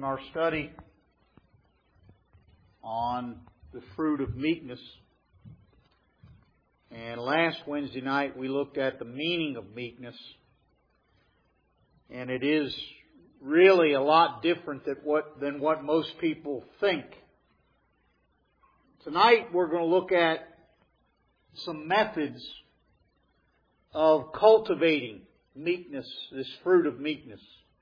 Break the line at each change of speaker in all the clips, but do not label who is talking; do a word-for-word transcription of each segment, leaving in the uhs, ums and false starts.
our study on the fruit of meekness. And last Wednesday night we looked at the meaning of meekness. And it is really a lot different than what, than what most people think. Tonight we're going to look at some methods of cultivating meekness, this fruit of meekness.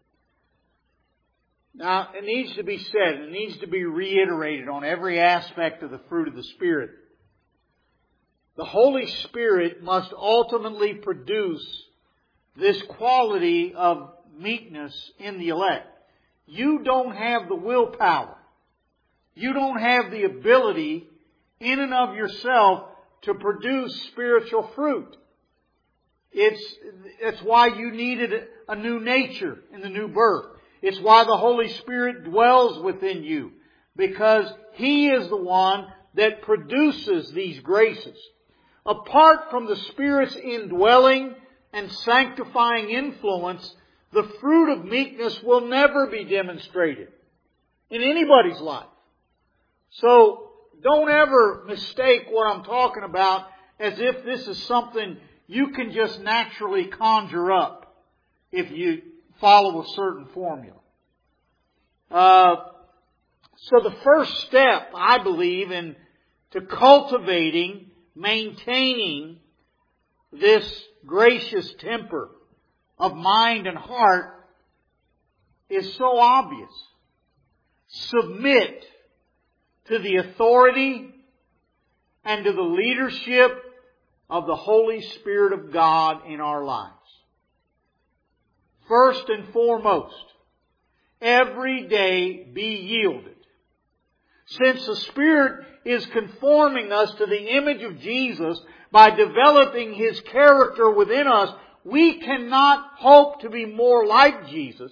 Now, it needs to be said, it needs to be reiterated on every aspect of the fruit of the Spirit. The Holy Spirit must ultimately produce this quality of meekness in the elect. You don't have the willpower. You don't have the ability in and of yourself to produce spiritual fruit. It's, it's why you needed a new nature in the new birth. It's why the Holy Spirit dwells within you. Because He is the one that produces these graces. Apart from the Spirit's indwelling and sanctifying influence, the fruit of meekness will never be demonstrated in anybody's life. So, don't ever mistake what I'm talking about as if this is something you can just naturally conjure up if you follow a certain formula. Uh, so the first step, I believe, in to cultivating, maintaining this gracious temper of mind and heart is so obvious. Submit to the authority and to the leadership of the Holy Spirit of God in our lives. First and foremost, every day be yielded. Since the Spirit is conforming us to the image of Jesus by developing His character within us, we cannot hope to be more like Jesus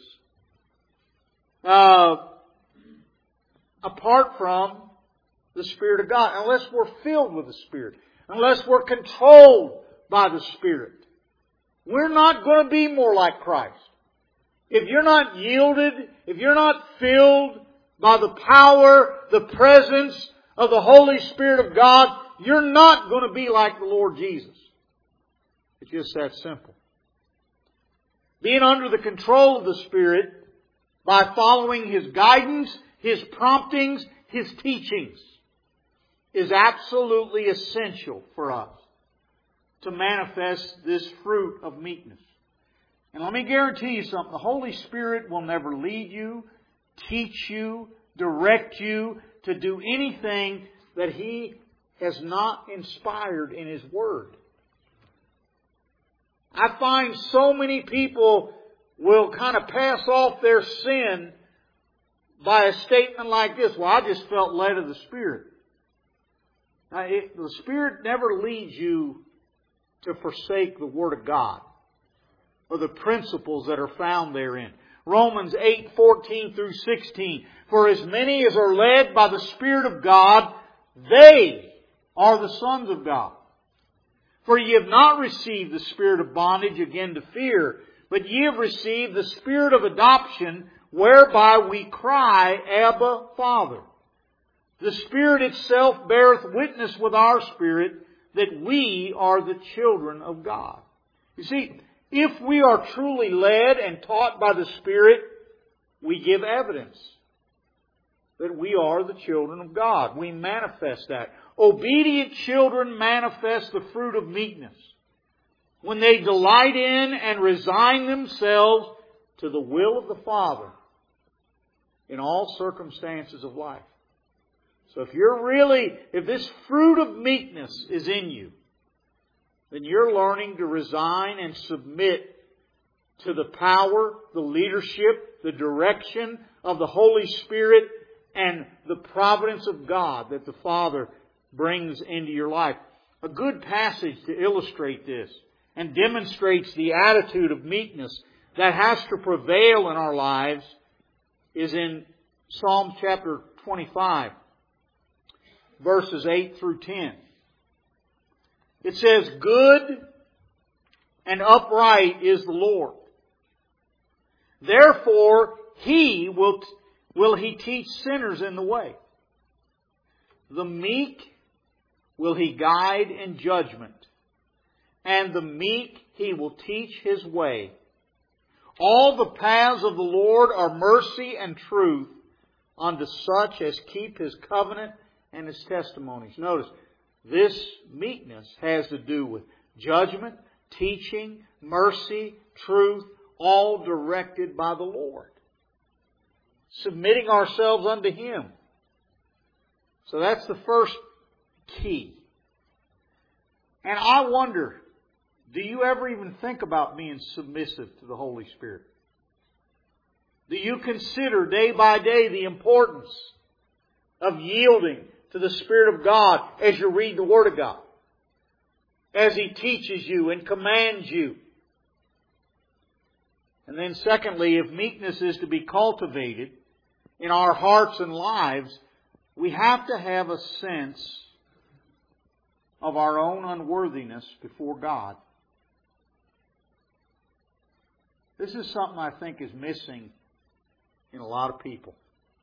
uh, apart from the Spirit of God, unless we're filled with the Spirit, unless we're controlled by the Spirit. We're not going to be more like Christ. If you're not yielded, if you're not filled by the power, the presence of the Holy Spirit of God, you're not going to be like the Lord Jesus. It's just that simple. Being under the control of the Spirit by following His guidance, His promptings, His teachings is absolutely essential for us to manifest this fruit of meekness. And let me guarantee you something. The Holy Spirit will never lead you, teach you, direct you to do anything that He has not inspired in His Word. I find so many people will kind of pass off their sin by a statement like this. Well, I just felt led of the Spirit. Now, it, the Spirit never leads you to forsake the Word of God or the principles that are found therein. Romans eight, fourteen through sixteen. For as many as are led by the Spirit of God, they are the sons of God. For ye have not received the spirit of bondage again to fear, but ye have received the Spirit of adoption, whereby we cry, Abba, Father. The Spirit itself beareth witness with our spirit that we are the children of God. You see, if we are truly led and taught by the Spirit, we give evidence that we are the children of God. We manifest that. Obedient children manifest the fruit of meekness when they delight in and resign themselves to the will of the Father in all circumstances of life. So if you're really, if this fruit of meekness is in you, then you're learning to resign and submit to the power, the leadership, the direction of the Holy Spirit and the providence of God that the Father brings into your life. A good passage to illustrate this and demonstrates the attitude of meekness that has to prevail in our lives is in Psalm chapter twenty-five, verses eight through ten. It says, Good and upright is the Lord. Therefore, He will, will He teach sinners in the way. The meek will He guide in judgment, and the meek He will teach His way. All the paths of the Lord are mercy and truth unto such as keep His covenant and His testimonies. Notice, this meekness has to do with judgment, teaching, mercy, truth, all directed by the Lord. Submitting ourselves unto Him. So that's the first key. And I wonder, do you ever even think about being submissive to the Holy Spirit? Do you consider day by day the importance of yielding to the Spirit of God as you read the Word of God? As He teaches you and commands you. And then secondly, if meekness is to be cultivated in our hearts and lives, we have to have a sense of our own unworthiness before God. This is something I think is missing in a lot of people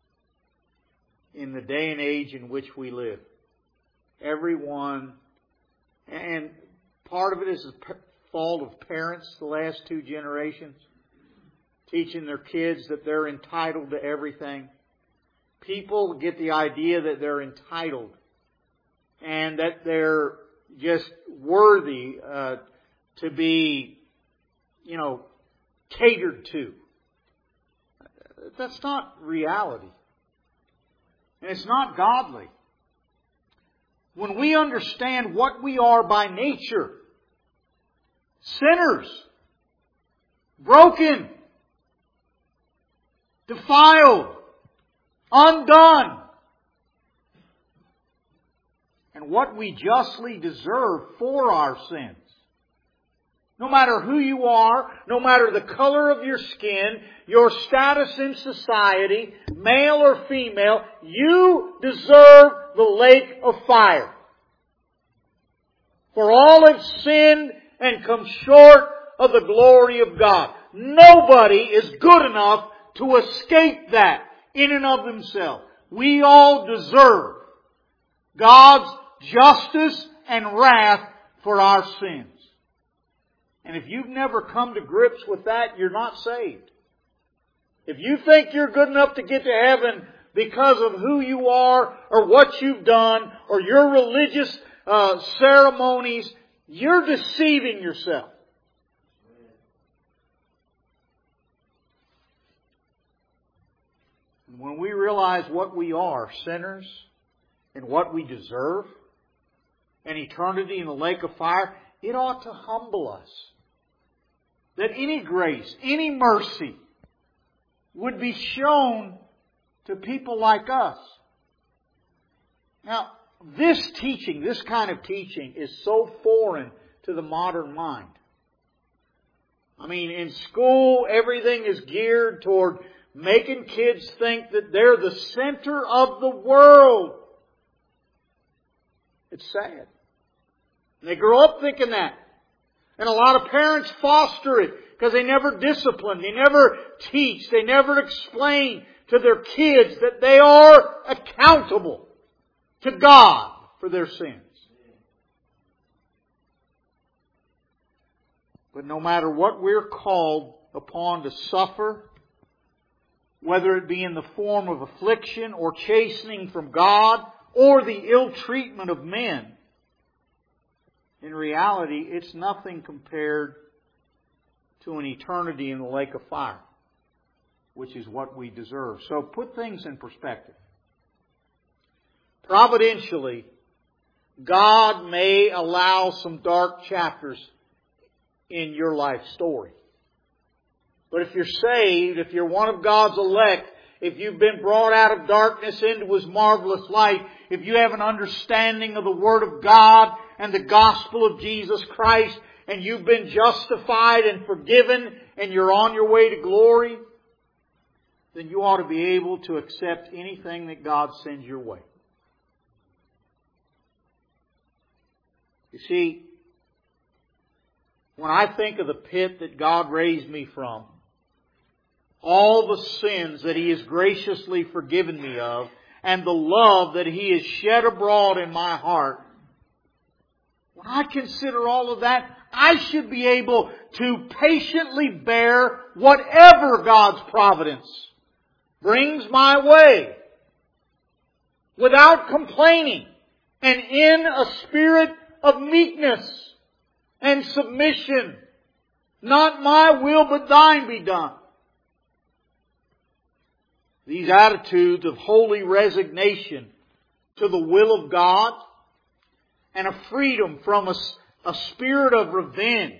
in the day and age in which we live. Everyone, and part of it is the fault of parents the last two generations, teaching their kids that they're entitled to everything. People get the idea that they're entitled and that they're just worthy uh, to be, you know, catered to. That's not reality. And it's not godly. When we understand what we are by nature, sinners, broken, defiled, undone, and what we justly deserve for our sins. No matter who you are, no matter the color of your skin, your status in society, male or female, you deserve the lake of fire. For all have sinned and come short of the glory of God. Nobody is good enough to escape that in and of themselves. We all deserve God's justice and wrath for our sins. And if you've never come to grips with that, you're not saved. If you think you're good enough to get to heaven because of who you are or what you've done or your religious uh, ceremonies, you're deceiving yourself. And when we realize what we are, sinners, and what we deserve, and eternity in the lake of fire, it ought to humble us. That any grace, any mercy would be shown to people like us. Now, this teaching, this kind of teaching is so foreign to the modern mind. I mean, in school, everything is geared toward making kids think that they're the center of the world. It's sad. They grow up thinking that. And a lot of parents foster it because they never discipline, they never teach, they never explain to their kids that they are accountable to God for their sins. But no matter what we're called upon to suffer, whether it be in the form of affliction or chastening from God or the ill treatment of men, in reality, it's nothing compared to an eternity in the lake of fire, which is what we deserve. So put things in perspective. Providentially, God may allow some dark chapters in your life story. But if you're saved, if you're one of God's elect, if you've been brought out of darkness into His marvelous light, if you have an understanding of the Word of God and the gospel of Jesus Christ, and you've been justified and forgiven, and you're on your way to glory, then you ought to be able to accept anything that God sends your way. You see, when I think of the pit that God raised me from, all the sins that He has graciously forgiven me of, and the love that He has shed abroad in my heart, when I consider all of that, I should be able to patiently bear whatever God's providence brings my way, without complaining, and in a spirit of meekness and submission. Not my will, but Thine be done. These attitudes of holy resignation to the will of God and a freedom from a, a spirit of revenge,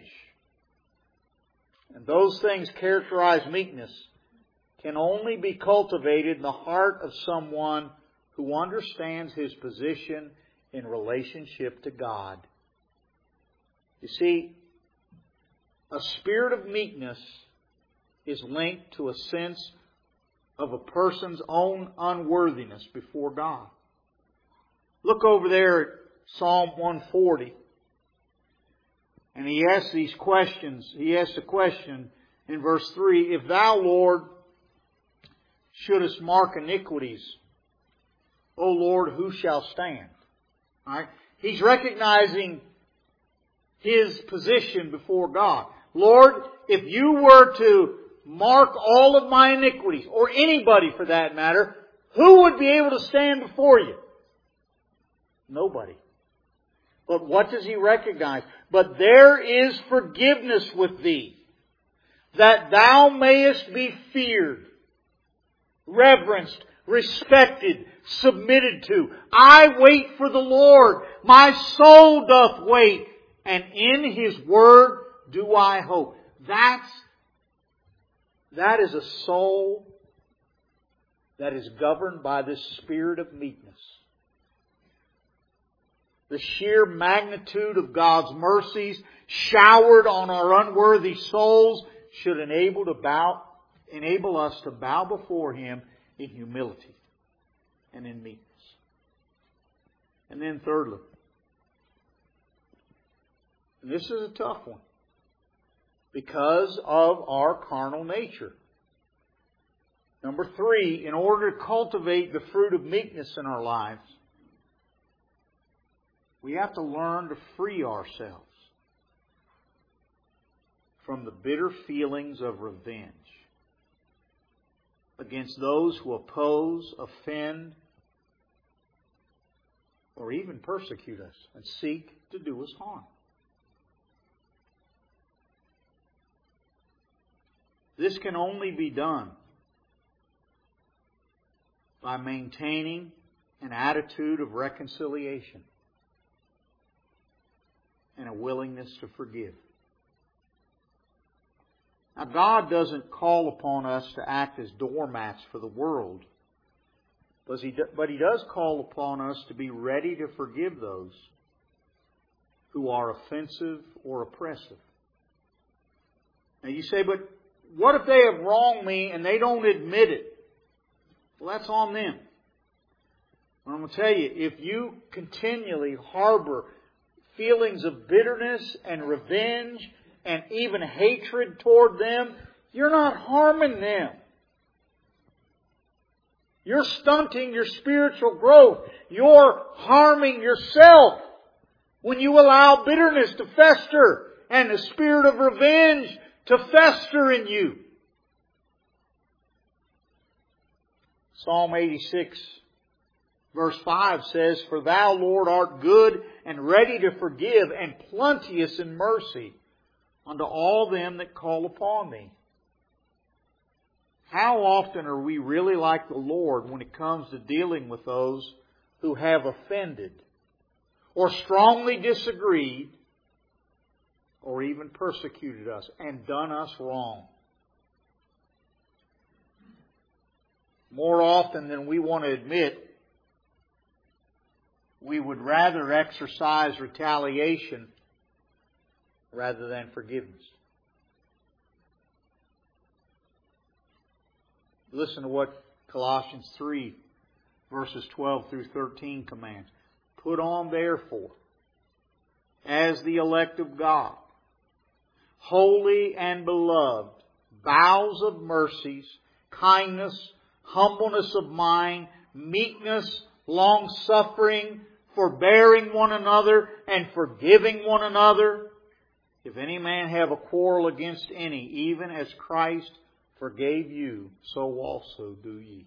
and those things characterize meekness, can only be cultivated in the heart of someone who understands his position in relationship to God. You see, a spirit of meekness is linked to a sense of a person's own unworthiness before God. Look over there at Psalm one forty. And he asks these questions. He asks a question in verse three. If Thou, Lord, shouldest mark iniquities, O Lord, who shall stand? All right? He's recognizing his position before God. Lord, if You were to mark all of my iniquities, or anybody for that matter, who would be able to stand before You? Nobody. But what does he recognize? But there is forgiveness with Thee, that Thou mayest be feared, reverenced, respected, submitted to. I wait for the Lord. My soul doth wait, and in His word do I hope. That's, that is a soul that is governed by this spirit of meekness. The sheer magnitude of God's mercies showered on our unworthy souls should enable to bow, enable us to bow before Him in humility and in meekness. And then thirdly, and this is a tough one, because of our carnal nature. Number three, in order to cultivate the fruit of meekness in our lives, we have to learn to free ourselves from the bitter feelings of revenge against those who oppose, offend, or even persecute us and seek to do us harm. This can only be done by maintaining an attitude of reconciliation and a willingness to forgive. Now, God doesn't call upon us to act as doormats for the world, but He, but He does call upon us to be ready to forgive those who are offensive or oppressive. Now, you say, but what if they have wronged me and they don't admit it? Well, that's on them. But I'm going to tell you, if you continually harbor feelings of bitterness and revenge and even hatred toward them, you're not harming them. You're stunting your spiritual growth. You're harming yourself when you allow bitterness to fester and the spirit of revenge to fester in you. Psalm eighty-six verse five says, For Thou, Lord, art good and ready to forgive and plenteous in mercy unto all them that call upon Thee. How often are we really like the Lord when it comes to dealing with those who have offended or strongly disagreed or even persecuted us and done us wrong? More often than we want to admit, we would rather exercise retaliation rather than forgiveness. Listen to what Colossians three, verses twelve through thirteen commands. Put on therefore, as the elect of God, holy and beloved, bowels of mercies, kindness, humbleness of mind, meekness, long-suffering, forbearing one another, and forgiving one another. If any man have a quarrel against any, even as Christ forgave you, so also do ye.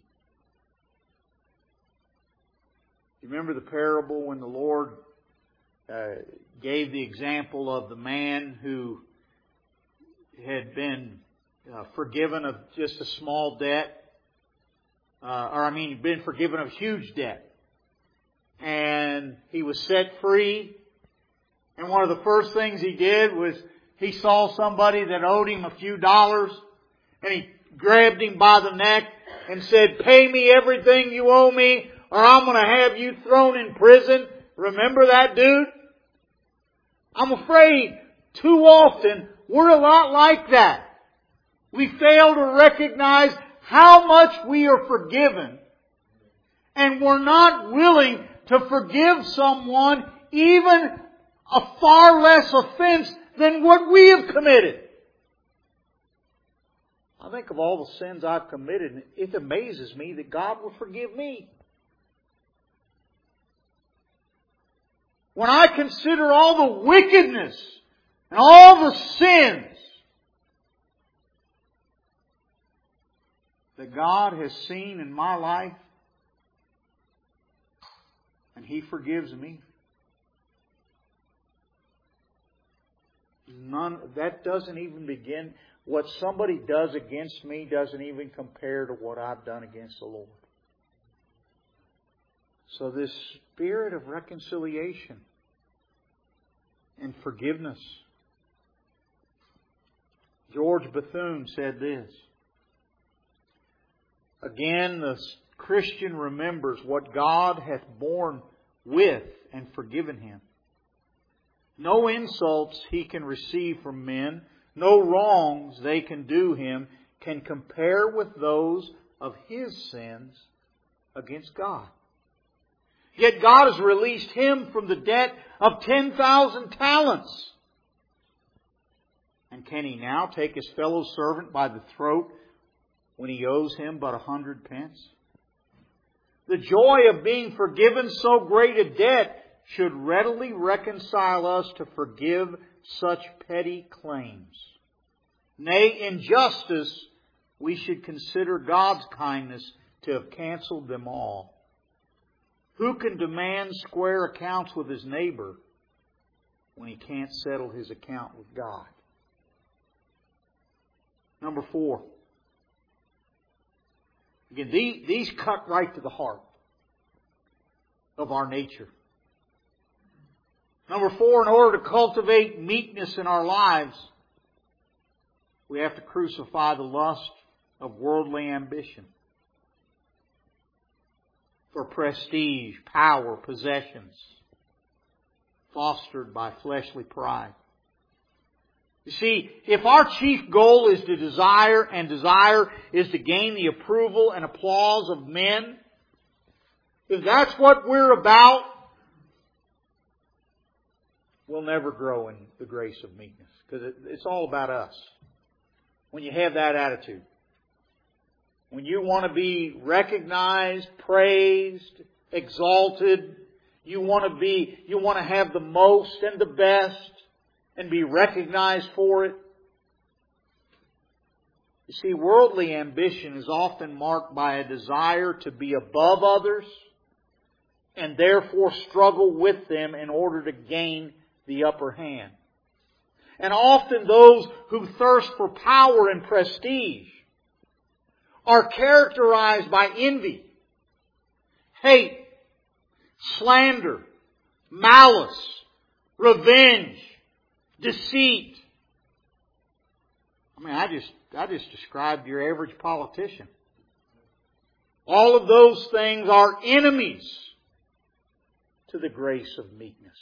You remember the parable when the Lord uh, gave the example of the man who had been uh, forgiven of just a small debt, uh, or I mean, been forgiven of huge debt, and he was set free. And one of the first things he did was he saw somebody that owed him a few dollars, and he grabbed him by the neck and said, "Pay me everything you owe me, or I'm going to have you thrown in prison." Remember that dude? I'm afraid too often we're a lot like that. We fail to recognize how much we are forgiven, and we're not willing to forgive someone even a far less offense than what we have committed. I think of all the sins I've committed, and it amazes me that God will forgive me. When I consider all the wickedness and all the sins that God has seen in my life, and He forgives me, none, that doesn't even begin. What somebody does against me doesn't even compare to what I've done against the Lord. So this spirit of reconciliation and forgiveness. George Bethune said this: "Again, the Christian remembers what God hath borne with and forgiven him. No insults he can receive from men, no wrongs they can do him, can compare with those of his sins against God. Yet God has released him from the debt of ten thousand talents. And can he now take his fellow servant by the throat when he owes him but a hundred pence? The joy of being forgiven so great a debt should readily reconcile us to forgive such petty claims. Nay, in justice, we should consider God's kindness to have canceled them all. Who can demand square accounts with his neighbor when he can't settle his account with God?" Number four. Again, these, these cut right to the heart of our nature. Number four, in order to cultivate meekness in our lives, we have to crucify the lust of worldly ambition for prestige, power, possessions, fostered by fleshly pride. You see, if our chief goal is to desire, and desire is to gain the approval and applause of men, if that's what we're about, we'll never grow in the grace of meekness, because it, it's all about us. When you have that attitude, when you want to be recognized, praised, exalted, you want to be, you want to have the most and the best and be recognized for it. You see, worldly ambition is often marked by a desire to be above others and therefore struggle with them in order to gain the upper hand. And often those who thirst for power and prestige are characterized by envy, hate, slander, malice, revenge, deceit. I mean, I just, I just described your average politician. All of those things are enemies to the grace of meekness.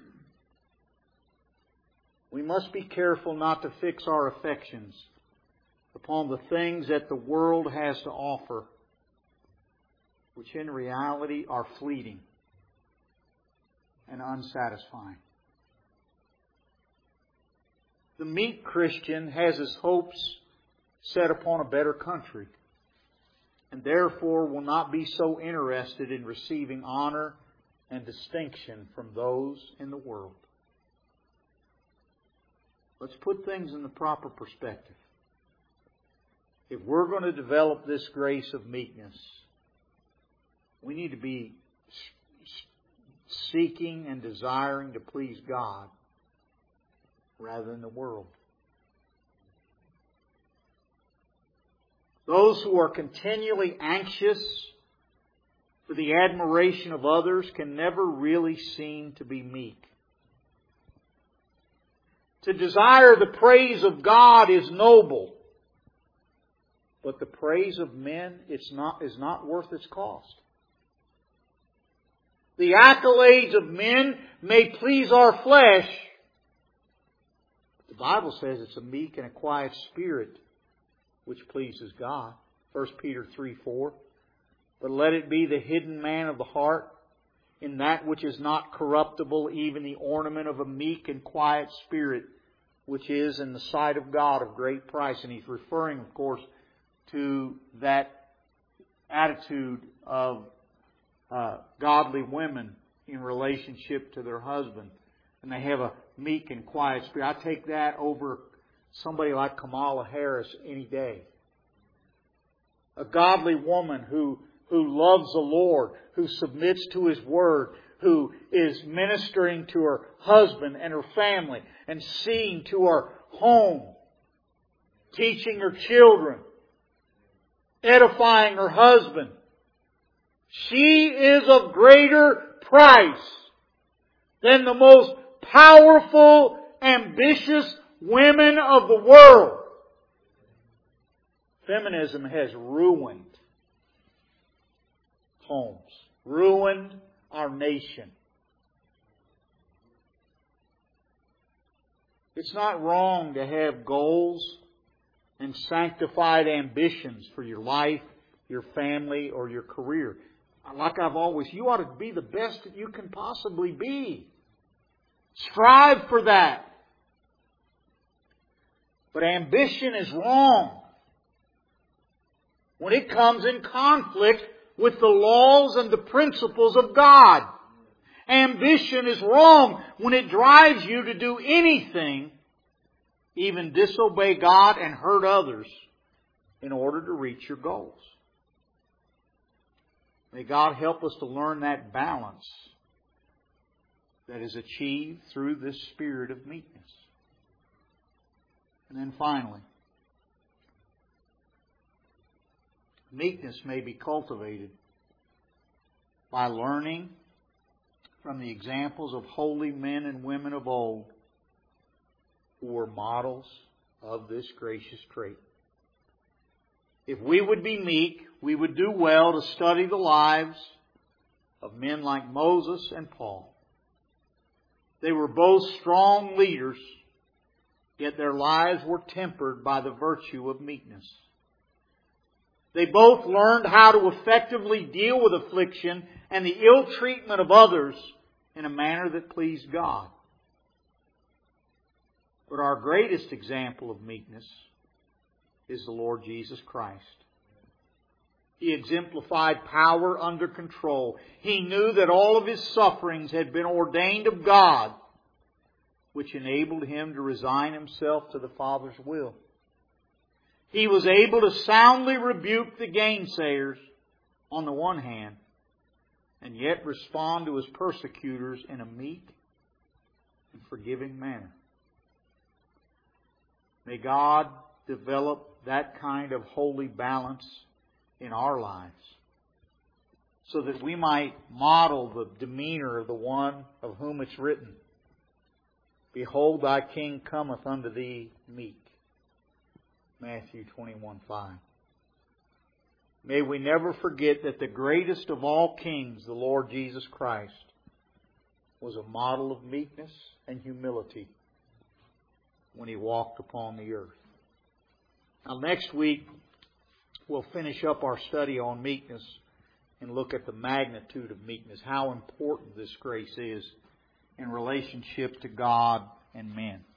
We must be careful not to fix our affections upon the things that the world has to offer, which in reality are fleeting and unsatisfying. The meek Christian has his hopes set upon a better country, and therefore will not be so interested in receiving honor and distinction from those in the world. Let's put things in the proper perspective. If we're going to develop this grace of meekness, we need to be seeking and desiring to please God rather than the world. Those who are continually anxious for the admiration of others can never really seem to be meek. To desire the praise of God is noble, but the praise of men it's not, is not worth its cost. The accolades of men may please our flesh. The Bible says it's a meek and a quiet spirit which pleases God. First Peter three four. But let it be the hidden man of the heart, in that which is not corruptible, even the ornament of a meek and quiet spirit, which is in the sight of God of great price. And he's referring, of course, to that attitude of uh, godly women in relationship to their husband. And they have a meek and quiet spirit. I take that over somebody like Kamala Harris any day. A godly woman who, who loves the Lord, who submits to His Word, who is ministering to her husband and her family and seeing to her home, teaching her children, edifying her husband. She is of greater price than the most powerful, ambitious women of the world. Feminism has ruined homes, ruined our nation. It's not wrong to have goals and sanctified ambitions for your life, your family, or your career. Like I've always, you ought to be the best that you can possibly be. Strive for that. But ambition is wrong when it comes in conflict with the laws and the principles of God. Ambition is wrong when it drives you to do anything, even disobey God and hurt others, in order to reach your goals. May God help us to learn that balance that is achieved through this spirit of meekness. And then finally, meekness may be cultivated by learning from the examples of holy men and women of old who were models of this gracious trait. If we would be meek, we would do well to study the lives of men like Moses and Paul. They were both strong leaders, yet their lives were tempered by the virtue of meekness. They both learned how to effectively deal with affliction and the ill treatment of others in a manner that pleased God. But our greatest example of meekness is the Lord Jesus Christ. He exemplified power under control. He knew that all of His sufferings had been ordained of God, which enabled Him to resign Himself to the Father's will. He was able to soundly rebuke the gainsayers on the one hand, and yet respond to His persecutors in a meek and forgiving manner. May God develop that kind of holy balance in our lives, so that we might model the demeanor of the one of whom it's written, "Behold, thy king cometh unto thee meek." Matthew twenty-one five. May we never forget that the greatest of all kings, the Lord Jesus Christ, was a model of meekness and humility when He walked upon the earth. Now next week, we'll finish up our study on meekness and look at the magnitude of meekness, how important this grace is in relationship to God and men.